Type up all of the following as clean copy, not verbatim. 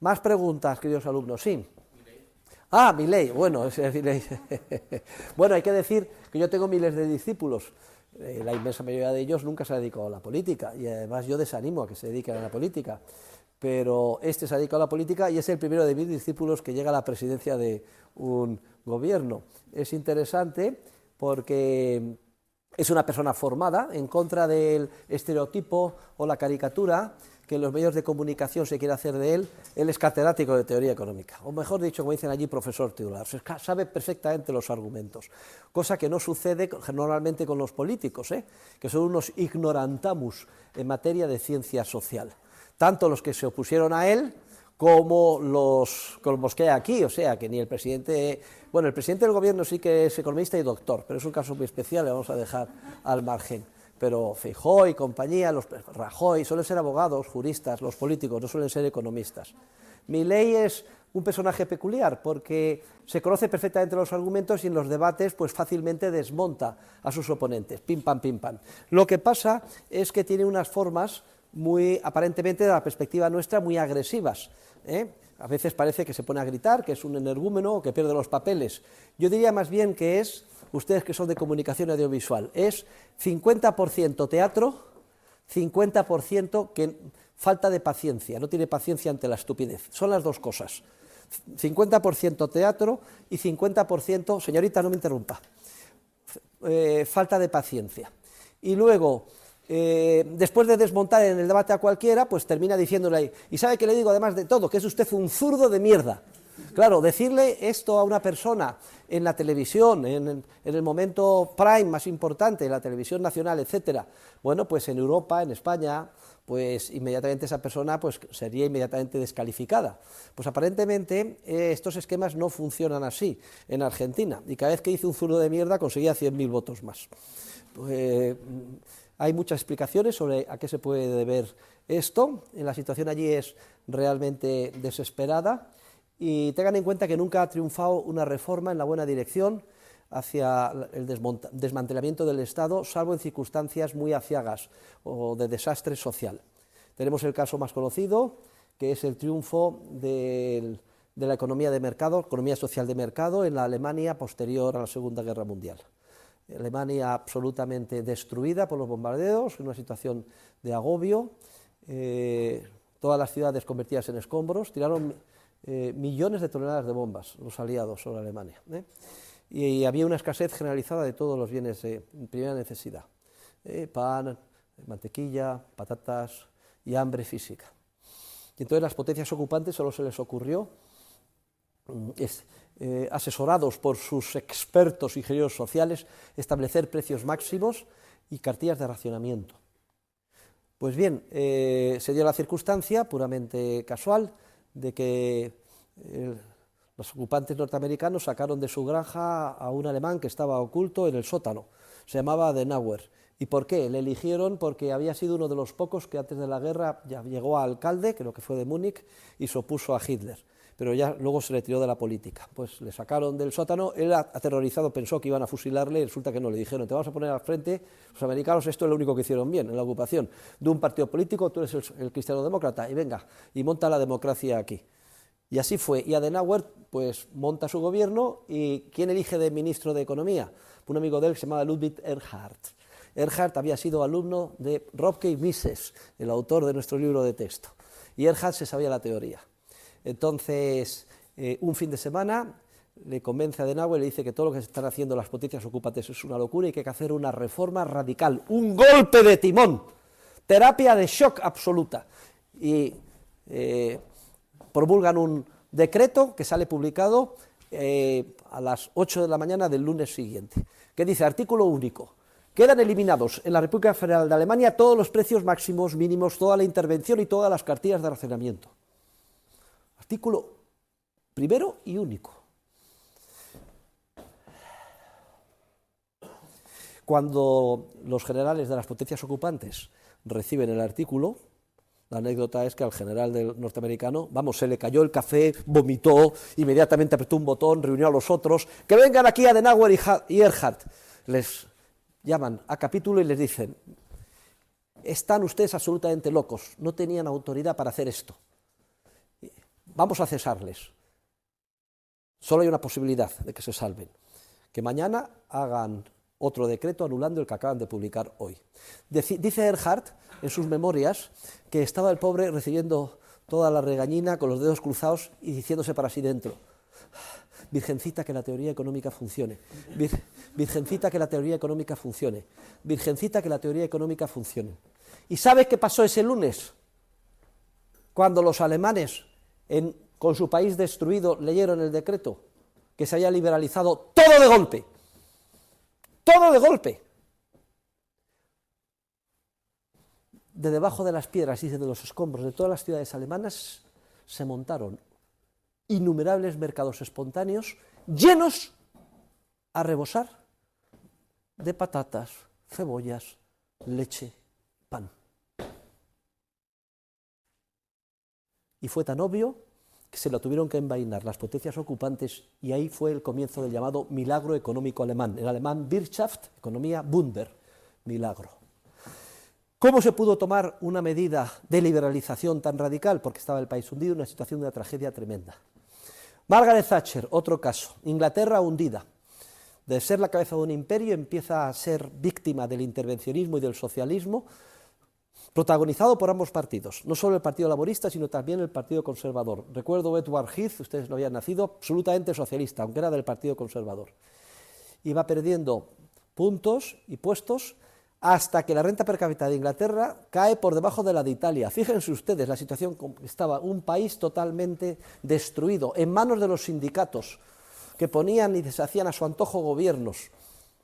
Más preguntas, queridos alumnos. Sí. Ah, Milei. Bueno, bueno, hay que decir que yo tengo miles de discípulos. La inmensa mayoría de ellos nunca se ha dedicado a la política y además yo desanimo a que se dediquen a la política. Pero este se ha dedicado a la política y es el primero de mis discípulos que llega a la presidencia de un gobierno. Es interesante porque es una persona formada, en contra del estereotipo o la caricatura que en los medios de comunicación se quiere hacer de él. Él es catedrático de teoría económica, o mejor dicho, como dicen allí, profesor titular. Sabe perfectamente los argumentos, cosa que no sucede normalmente con los políticos, que son unos ignorantamus en materia de ciencia social. Tanto los que se opusieron a él como los que hay aquí, o sea, que ni el presidente... Bueno, el presidente del gobierno sí que es economista y doctor, pero es un caso muy especial, le vamos a dejar al margen. Pero Feijóo y compañía, Rajoy, suelen ser abogados, juristas, los políticos no suelen ser economistas. Milei es un personaje peculiar porque se conoce perfectamente los argumentos y en los debates pues fácilmente desmonta a sus oponentes, pim pam, pim pam. Lo que pasa es que tiene unas formas muy, aparentemente, de la perspectiva nuestra, muy agresivas. A veces parece que se pone a gritar, que es un energúmeno o que pierde los papeles. Yo diría más bien que es, ustedes que son de comunicación audiovisual, es 50% teatro, 50% que falta de paciencia, no tiene paciencia ante la estupidez. Son las dos cosas. 50% teatro y 50%, señorita, no me interrumpa, falta de paciencia. Y luego... después de desmontar en el debate a cualquiera, pues termina diciéndole ahí, y sabe que le digo además de todo, que es usted un zurdo de mierda. Claro, decirle esto a una persona en la televisión, en el momento prime más importante, en la televisión nacional, etcétera, bueno, pues en Europa, en España, pues inmediatamente esa persona pues sería inmediatamente descalificada. Pues aparentemente estos esquemas no funcionan así en Argentina, y cada vez que dice un zurdo de mierda conseguía 100.000 votos más. Hay muchas explicaciones sobre a qué se puede deber esto. La situación allí es realmente desesperada y tengan en cuenta que nunca ha triunfado una reforma en la buena dirección hacia el desmantelamiento del Estado, salvo en circunstancias muy aciagas o de desastre social. Tenemos el caso más conocido, que es el triunfo de la economía de mercado, economía social de mercado, en la Alemania posterior a la Segunda Guerra Mundial. Alemania absolutamente destruida por los bombardeos, en una situación de agobio, todas las ciudades convertidas en escombros, tiraron millones de toneladas de bombas los aliados sobre Alemania, y había una escasez generalizada de todos los bienes de primera necesidad, pan, mantequilla, patatas y hambre física. Y entonces las potencias ocupantes solo se les ocurrió asesorados por sus expertos ingenieros sociales, establecer precios máximos y cartillas de racionamiento. Pues bien, se dio la circunstancia puramente casual de que los ocupantes norteamericanos sacaron de su granja a un alemán que estaba oculto en el sótano, se llamaba Adenauer. ¿Y por qué? Le eligieron porque había sido uno de los pocos que antes de la guerra ya llegó a alcalde, creo que fue de Múnich, y se opuso a Hitler, pero ya luego se retiró de la política. Pues le sacaron del sótano, él aterrorizado pensó que iban a fusilarle, y resulta que no, le dijeron, te vamos a poner al frente, los americanos esto es lo único que hicieron bien en la ocupación, de un partido político, tú eres el cristiano-demócrata, y venga, y monta la democracia aquí. Y así fue, y Adenauer pues monta su gobierno, y ¿quién elige de ministro de Economía? Un amigo de él que se llamaba Ludwig Erhard. Erhard había sido alumno de Ropke y Mises, el autor de nuestro libro de texto, y Erhard se sabía la teoría. Entonces, un fin de semana le convence a Adenauer y le dice que todo lo que se están haciendo las potencias ocupantes es una locura y que hay que hacer una reforma radical, un golpe de timón, terapia de shock absoluta. Y promulgan un decreto que sale publicado a las 8 de la mañana del lunes siguiente, que dice, artículo único, quedan eliminados en la República Federal de Alemania todos los precios máximos, mínimos, toda la intervención y todas las cartillas de racionamiento. Artículo primero y único. Cuando los generales de las potencias ocupantes reciben el artículo, la anécdota es que al general norteamericano, vamos, se le cayó el café, vomitó, inmediatamente apretó un botón, reunió a los otros, que vengan aquí Adenauer y Erhard. Les llaman a capítulo y les dicen, están ustedes absolutamente locos, no tenían autoridad para hacer esto. vamos a cesarles. Solo hay una posibilidad de que se salven, que mañana hagan otro decreto anulando el que acaban de publicar hoy. Dice Erhard en sus memorias que estaba el pobre recibiendo toda la regañina con los dedos cruzados y diciéndose para sí dentro: Virgencita, que la teoría económica funcione. Virgencita, que la teoría económica funcione. Virgencita, que la teoría económica funcione. ¿Y sabe qué pasó ese lunes? Cuando los alemanes, con su país destruido, leyeron el decreto, que se haya liberalizado todo de golpe. Todo de golpe. De debajo de las piedras y de los escombros de todas las ciudades alemanas se montaron innumerables mercados espontáneos llenos a rebosar de patatas, cebollas, leche, pan. Y fue tan obvio que se lo tuvieron que envainar las potencias ocupantes, y ahí fue el comienzo del llamado milagro económico alemán. En alemán, Wirtschaft, economía, Wunder, milagro. ¿Cómo se pudo tomar una medida de liberalización tan radical? Porque estaba el país hundido en una situación de una tragedia tremenda. Margaret Thatcher, otro caso. Inglaterra hundida. De ser la cabeza de un imperio empieza a ser víctima del intervencionismo y del socialismo, protagonizado por ambos partidos, no solo el Partido Laborista, sino también el Partido Conservador. Recuerdo Edward Heath, ustedes no habían nacido, absolutamente socialista, aunque era del Partido Conservador. Iba perdiendo puntos y puestos hasta que la renta per cápita de Inglaterra cae por debajo de la de Italia. Fíjense ustedes la situación, estaba un país totalmente destruido, en manos de los sindicatos, que ponían y deshacían a su antojo gobiernos.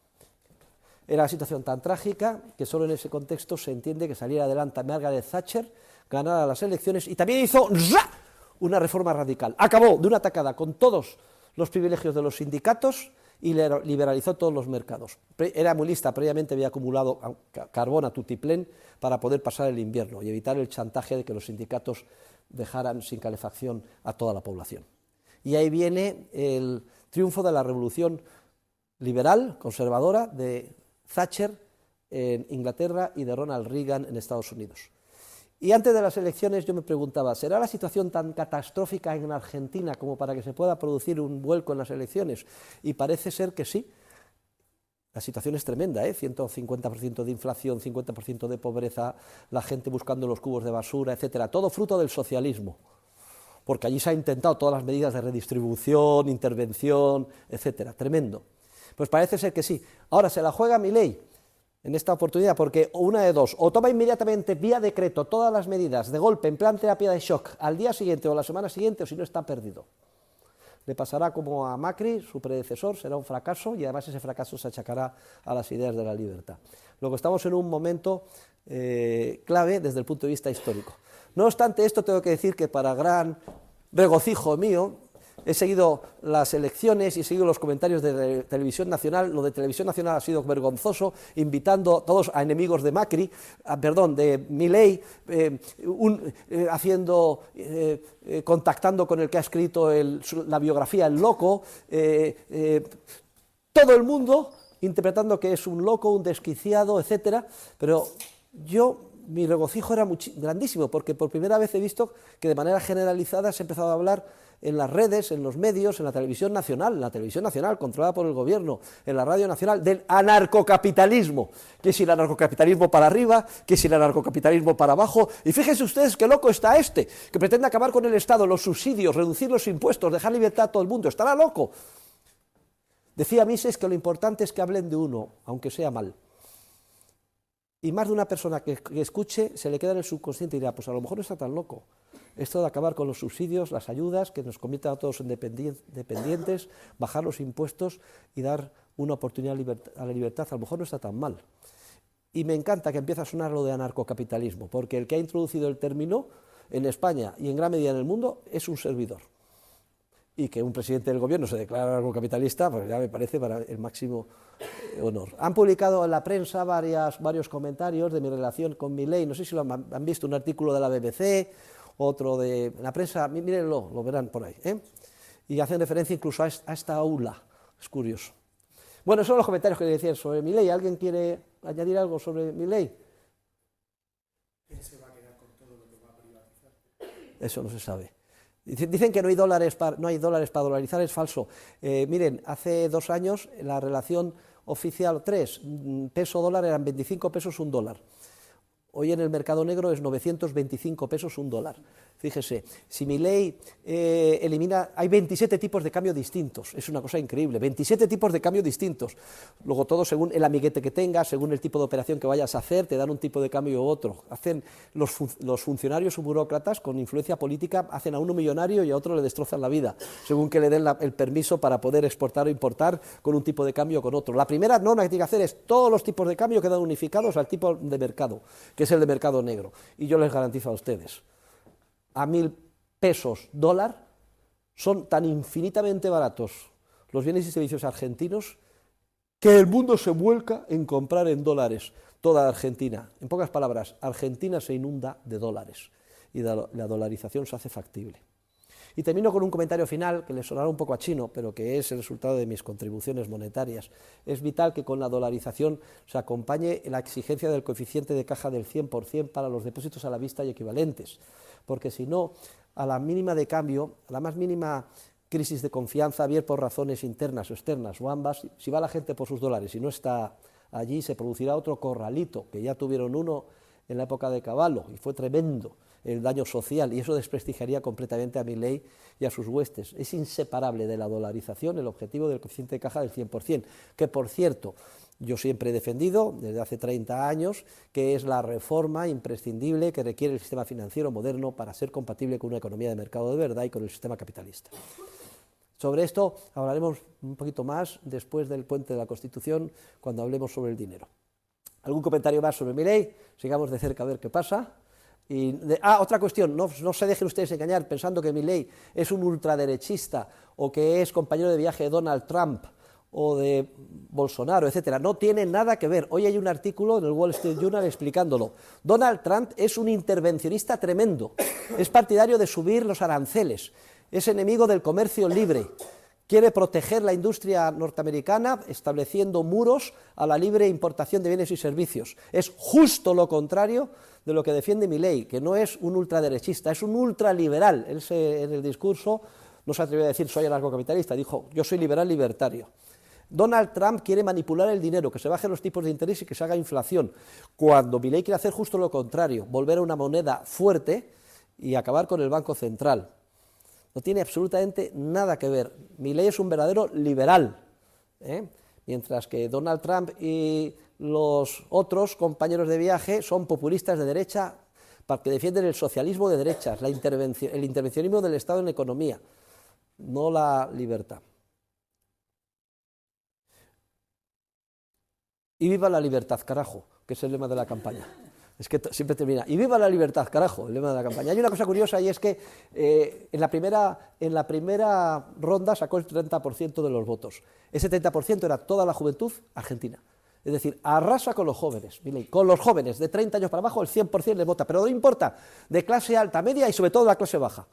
Era una situación tan trágica que solo en ese contexto se entiende que saliera adelante Margaret Thatcher, ganara las elecciones y también hizo una reforma radical. Acabó de una tacada con todos los privilegios de los sindicatos y liberalizó todos los mercados. Era muy lista, previamente había acumulado carbón a tutiplén para poder pasar el invierno y evitar el chantaje de que los sindicatos dejaran sin calefacción a toda la población. Y ahí viene el triunfo de la revolución liberal, conservadora, de Thatcher en Inglaterra y de Ronald Reagan en Estados Unidos. Y antes de las elecciones yo me preguntaba, ¿será la situación tan catastrófica en Argentina como para que se pueda producir un vuelco en las elecciones? Y parece ser que sí. La situación es tremenda, 150% de inflación, 50% de pobreza, la gente buscando los cubos de basura, etcétera. Todo fruto del socialismo, porque allí se han intentado todas las medidas de redistribución, intervención, etcétera. Tremendo. Pues parece ser que sí. Ahora se la juega Milei en esta oportunidad, porque una de dos, o toma inmediatamente vía decreto todas las medidas de golpe en plan terapia de shock al día siguiente o la semana siguiente, o si no está perdido. Le pasará como a Macri, su predecesor, será un fracaso y además ese fracaso se achacará a las ideas de la libertad. Luego estamos en un momento clave desde el punto de vista histórico. No obstante esto, tengo que decir que para gran regocijo mío, he seguido las elecciones y he seguido los comentarios de Televisión Nacional. Lo de Televisión Nacional ha sido vergonzoso, invitando a todos a enemigos de Macri, de Milei, contactando con el que ha escrito la biografía El Loco, todo el mundo interpretando que es un loco, un desquiciado, etcétera, pero mi regocijo era grandísimo, porque por primera vez he visto que de manera generalizada se ha empezado a hablar en las redes, en los medios, en la televisión nacional controlada por el gobierno, en la radio nacional, del anarcocapitalismo, que si el anarcocapitalismo para arriba, que si el anarcocapitalismo para abajo, y fíjense ustedes qué loco está que pretende acabar con el Estado, los subsidios, reducir los impuestos, dejar libertad a todo el mundo, estará loco. Decía Mises que lo importante es que hablen de uno, aunque sea mal. Y más de una persona que escuche se le queda en el subconsciente y dirá, pues a lo mejor no está tan loco. Esto de acabar con los subsidios, las ayudas, que nos conviertan a todos en dependientes, bajar los impuestos y dar una oportunidad a la libertad, a lo mejor no está tan mal. Y me encanta que empiece a sonar lo de anarcocapitalismo, porque el que ha introducido el término en España y en gran medida en el mundo es un servidor. Y que un presidente del gobierno se declara anarcocapitalista, pues ya me parece para el máximo honor. Han publicado en la prensa varios comentarios de mi relación con Milei, no sé si lo han visto, un artículo de la BBC, otro de la prensa, mírenlo, lo verán por ahí, y hacen referencia incluso a esta aula, es curioso. Bueno, esos son los comentarios que le decían sobre Milei. ¿Alguien quiere añadir algo sobre Milei? ¿Quién se va a quedar con todo lo que va a privatizar? Eso no se sabe. Dicen que no hay dólares para dolarizar, es falso. Miren, hace 2 años la relación oficial 3, peso dólar eran 25 pesos un dólar. Hoy en el mercado negro es 925 pesos un dólar. Fíjese, si Milei elimina, hay 27 tipos de cambio distintos, es una cosa increíble, 27 tipos de cambio distintos. Luego todo según el amiguete que tengas, según el tipo de operación que vayas a hacer, te dan un tipo de cambio u otro. Hacen los funcionarios o burócratas con influencia política, hacen a uno millonario y a otro le destrozan la vida, según que le den el permiso para poder exportar o importar con un tipo de cambio o con otro. La primera norma que tiene que hacer es todos los tipos de cambio quedan unificados al tipo de mercado, que es el de mercado negro. Y yo les garantizo a ustedes, a 1.000 pesos dólar son tan infinitamente baratos los bienes y servicios argentinos que el mundo se vuelca en comprar en dólares toda Argentina. En pocas palabras, Argentina se inunda de dólares y la dolarización se hace factible. Y termino con un comentario final que le sonará un poco a chino, pero que es el resultado de mis contribuciones monetarias. Es vital que con la dolarización se acompañe la exigencia del coeficiente de caja del 100% para los depósitos a la vista y equivalentes, porque si no, a la mínima de cambio, a la más mínima crisis de confianza, bien por razones internas o externas o ambas, si va la gente por sus dólares y no está allí, se producirá otro corralito, que ya tuvieron uno en la época de Cavallo, y fue tremendo el daño social, y eso desprestigiaría completamente a Milei y a sus huestes. Es inseparable de la dolarización el objetivo del coeficiente de caja del 100%, que por cierto, yo siempre he defendido, desde hace 30 años, que es la reforma imprescindible que requiere el sistema financiero moderno para ser compatible con una economía de mercado de verdad y con el sistema capitalista. Sobre esto hablaremos un poquito más después del puente de la Constitución, cuando hablemos sobre el dinero. ¿Algún comentario más sobre Milei? Sigamos de cerca a ver qué pasa. Otra cuestión, no se dejen ustedes engañar pensando que Milei es un ultraderechista o que es compañero de viaje de Donald Trump o de Bolsonaro, etcétera. No tiene nada que ver. Hoy hay un artículo en el Wall Street Journal explicándolo. Donald Trump es un intervencionista tremendo, es partidario de subir los aranceles, es enemigo del comercio libre, quiere proteger la industria norteamericana estableciendo muros a la libre importación de bienes y servicios. Es justo lo contrario de lo que defiende Milei, que no es un ultraderechista, es un ultraliberal. Él en el discurso no se atrevió a decir soy anarcocapitalista, dijo yo soy liberal libertario. Donald Trump quiere manipular el dinero, que se bajen los tipos de interés y que se haga inflación, cuando Milei quiere hacer justo lo contrario, volver a una moneda fuerte y acabar con el Banco Central. No tiene absolutamente nada que ver. Milei es un verdadero liberal, mientras que Donald Trump y los otros compañeros de viaje son populistas de derecha que defienden el socialismo de derechas, el intervencionismo del Estado en la economía, no la libertad. Y viva la libertad, carajo, que es el lema de la campaña. Es que siempre termina, y viva la libertad, carajo, el lema de la campaña. Hay una cosa curiosa y es que en la primera ronda sacó el 30% de los votos. Ese 30% era toda la juventud argentina. Es decir, arrasa con los jóvenes, Milei. Con los jóvenes de 30 años para abajo el 100% les vota, pero no importa, de clase alta, media y sobre todo de la clase baja.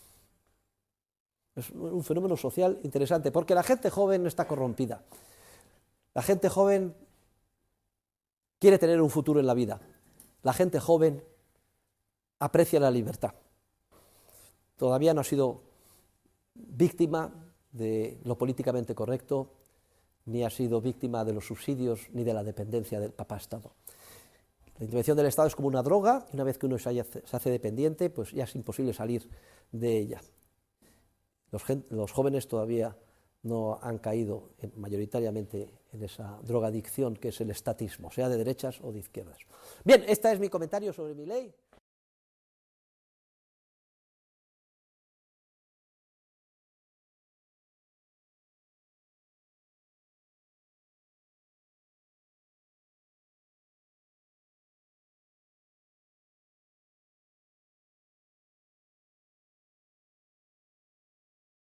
Es un fenómeno social interesante, porque la gente joven no está corrompida. La gente joven quiere tener un futuro en la vida. La gente joven aprecia la libertad. Todavía no ha sido víctima de lo políticamente correcto, ni ha sido víctima de los subsidios, ni de la dependencia del papá Estado. La intervención del Estado es como una droga, y una vez que uno se hace dependiente, pues ya es imposible salir de ella. Los jóvenes todavía no han caído mayoritariamente en esa drogadicción que es el estatismo, sea de derechas o de izquierdas. Bien, este es mi comentario sobre Milei.